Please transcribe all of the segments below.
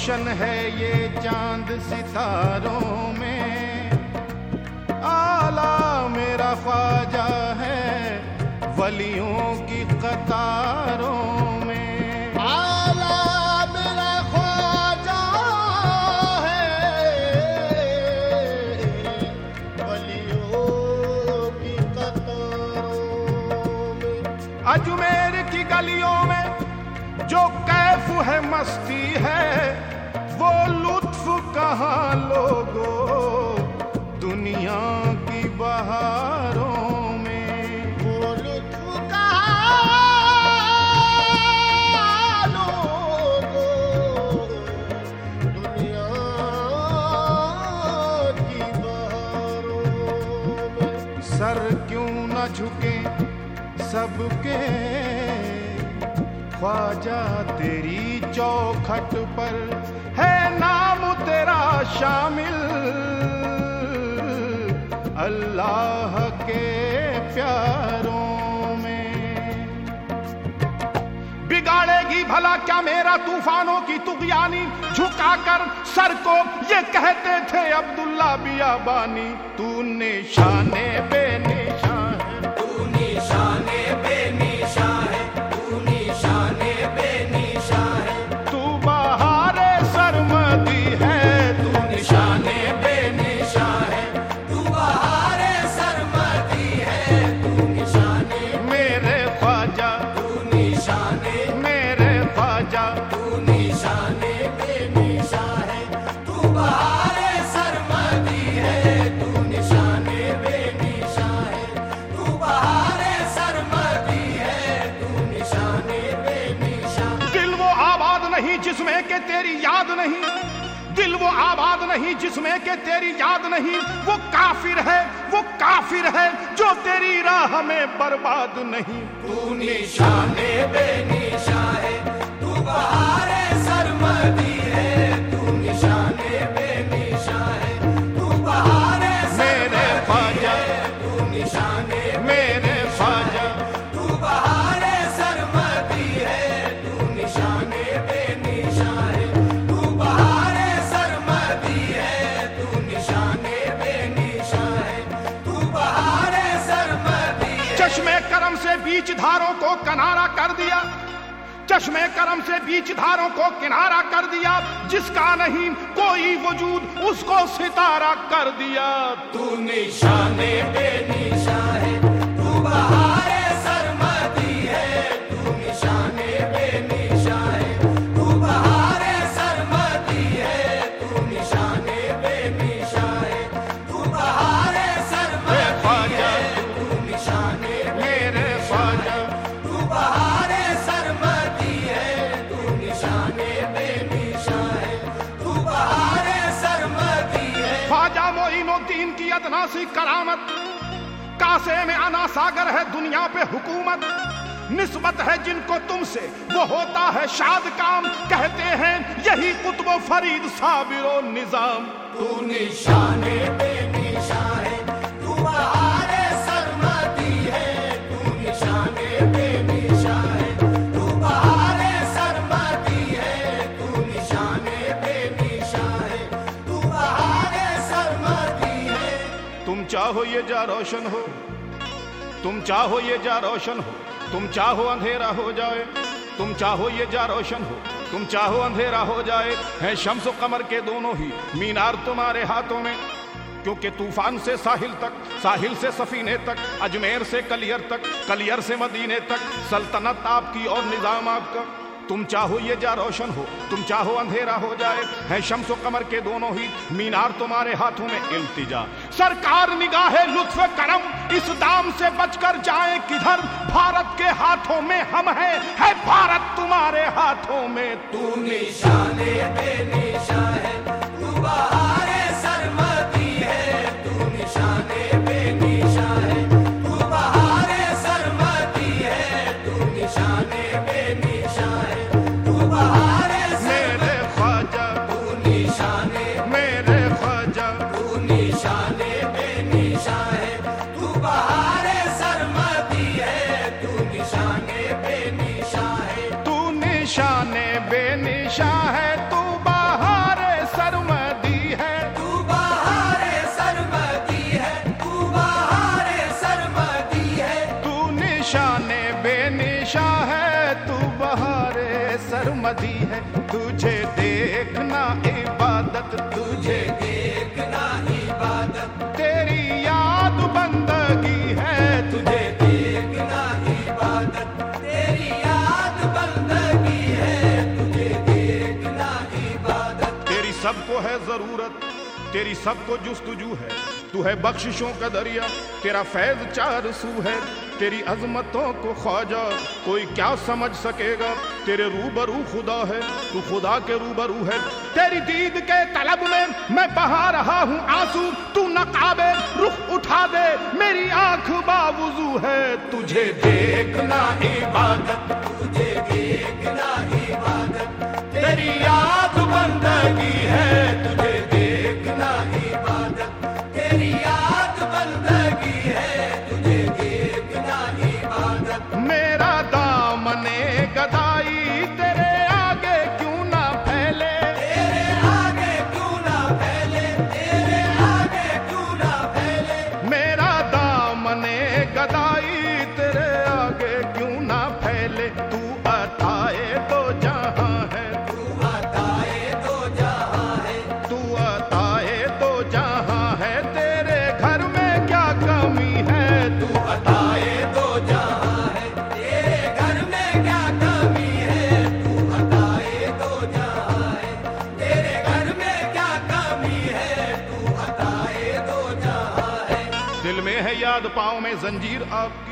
रोशन है ये चांद सितारों में, आला मेरा ख्वाजा है वलियों की कतारों में। आला मेरा ख्वाजा है वलियों की कतारों में। अजमेर की गलियों में जो कैफ है मस्ती है, वो लुत्फ कहाँ लोगों दुनिया की बहारों में। वो लुत्फ कहाँ लोगों दुनिया की बहारों में। सर क्यों न झुके सबके ख्वाजा, तेरी चौखट पर है नाम तेरा शामिल, अल्लाह के प्यारों में। बिगाड़ेगी भला क्या मेरा तूफानों की तुगयानी, झुकाकर सर को ये कहते थे अब्दुल्ला बियाबानी। तू निशाने बेनिशान है, तू निशाने बेनिशान है, तू निशाने बेनिशान है, तू बहारे सरमदी है, तू निशाने बेनिशान है, तू बहारे सरमदी है, तू निशाने मेरे ख्वाजा, तू निशाने मेरे ख्वाजा। तू निशाने बेनिशान है, तू बहारे सरमदी है, तू निशाने बेनिशान है, तू बहारे सरमदी है, तू निशाने बेनिशान। दिल वो आबाद नहीं जिसमें के तेरी याद नहीं, दिल वो आबाद नहीं जिसमें के तेरी याद नहीं, वो काफिर है, वो काफिर है जो तेरी राह में बर्बाद नहीं। तू निशाने बेनिशान है, तू बहारे सरमदी है, तू निशाने बेनिशान है, तू बहारे मेरे ख्वाजा, तू निशाने मेरे ख्वाजा। तू बहारे सरमदी है, तू निशाने बेनिशान है, तू बहारे सरमदी है, तू निशाने बेनिशान है, तू बहारे सरमदी है। चश्मे करम से बीच धारों को किनारा कर दिया, चश्मे करम से बीच धारों को किनारा कर दिया, जिसका नहीं कोई वजूद उसको सितारा कर दिया। तू निशाने बेनिशान है, तू बहारे सरमदी है, तू निशाने बेनिशान है, तू बहारे सरमदी है, तू निशाने बेनिशान है, तू बहारे सरमदी है, तू निशाने मेरे ख्वाजा, तू बहारे सरमदी है, तू निशाने बेनिशान है, तू बहारे सरमदी है। ख्वाजा मोइनुद्दीन की अदना सी करामत, कासे में आना सागर है दुनिया पे हुकूमत, निस्बत है जिनको तुमसे वो होता है शाद काम, कहते हैं यही कुतुब फरीद साबिरो निजाम। तू निशाने बेनिशान है, तू बहारे सरमदी है, तू निशाने बेनिशान है, तू बहारे सरमदी है, तू निशाने बेनिशान है, तू बहारे सरमदी है। तुम चाहो ये जा रोशन हो, तुम चाहो ये जा रोशन हो, तुम चाहो अंधेरा हो जाए, तुम चाहो ये जा रोशन हो, तुम चाहो अंधेरा हो जाए। है शम्स और कमर के दोनों ही मीनार तुम्हारे हाथों में, क्योंकि तूफान से साहिल तक, साहिल से सफीने तक, अजमेर से कलियर तक, कलियर से मदीने तक, सल्तनत आपकी और निजाम आपका। तुम चाहो ये जा रोशन हो, तुम चाहो अंधेरा हो जाए। है शम्स और कमर के दोनों ही मीनार तुम्हारे हाथों में इल्तिजा। सरकार निगाहे लुत्फ करम, इस दाम से बचकर जाए किधर, भारत के हाथों में हम हैं, है भारत तुम्हारे हाथों में। तू निशाने बेनिशान है, तू बहारे सरमदी है, तू निशाने बेनिशान है, तू बहारे सरमदी है, तू निशाने बेनिशान है, तू बहारे मेरे ख्वाजा, तू निशाने मेरे ख्वाजा, तू निशाने बेनिशान है, तू बहारे सरमदी है, तू निशाने बेनिशान है, तू निशाने बेनिशा है, तू बाहर बंदगी है, तुझे देखना इबादत, तुझे देखना इबादत, तेरी याद बंदगी है, तुझे देखना इबादत, तेरी याद बंदगी है, तुझे देखना इबादत। तेरी सबको है जरूरत, तेरी सबको जुस्तजू है, तू है बख्शिशों का दरिया, तेरा फैज चार सू है, तेरी अजमतों को ख्वाजा कोई क्या समझ सकेगा, तेरे रूबरू खुदा है, तू खुदा के रूबरू है, तेरी दीद के तलब में मैं बहा रहा हूँ आंसू, तू नकाबे रुख उठा दे, मेरी आंख बावुजू है, तुझे देखना इबादत, तुझे देखना इबादत, तेरी याद बंदगी है, तुझे देखना इबादत, तेरी याद बंदगी है, तुझे देखना इबादत। मेरा दामने गदाई तेरे आगे क्यों ना फैले, तेरे आगे क्यों ना फैले, तेरे आगे क्यों ना फैले, मेरा दामने गदाई तेरे आगे क्यों ना फैले, तू अताए तो जहां है, तू अताए तो जहां है, तू अताए तो जहां है, तेरे घर में क्या कमी है, तू अताए तो जहां है, तेरे घर में क्या कमी है, तू अताए तो जहां है, तेरे घर में क्या कमी है, तू अताए तो जहां है। दिल में है याद, पाँव में जंजीर आपकी,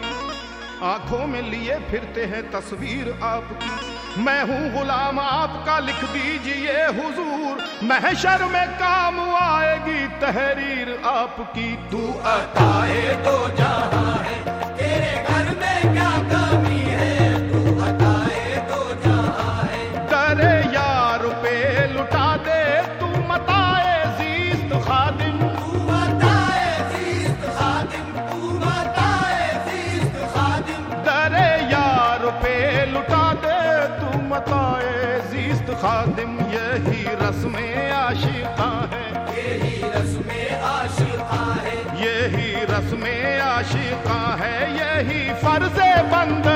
आंखों में लिए फिरते हैं तस्वीर आपकी, मैं हूँ गुलाम आपका, लिख दीजिए हुजूर, महशर में काम आएगी तहरीर आपकी, तू अताए तो जहां है, तेरे घर में क्या कमी है, तू अताए तो जहां है, दरे यार पे लुटा दे, तू मताए जीस्त खादिम, तू अताए जीस्त खादिम, तू अताए जीस्त खादिम, दरे यार पे लुटा दे, तू मताए जीस्त खादिम, यही रस्म आशिका है, यही रस्में आशिका है, यही रस्म आशिका है, यही फर्ज बंद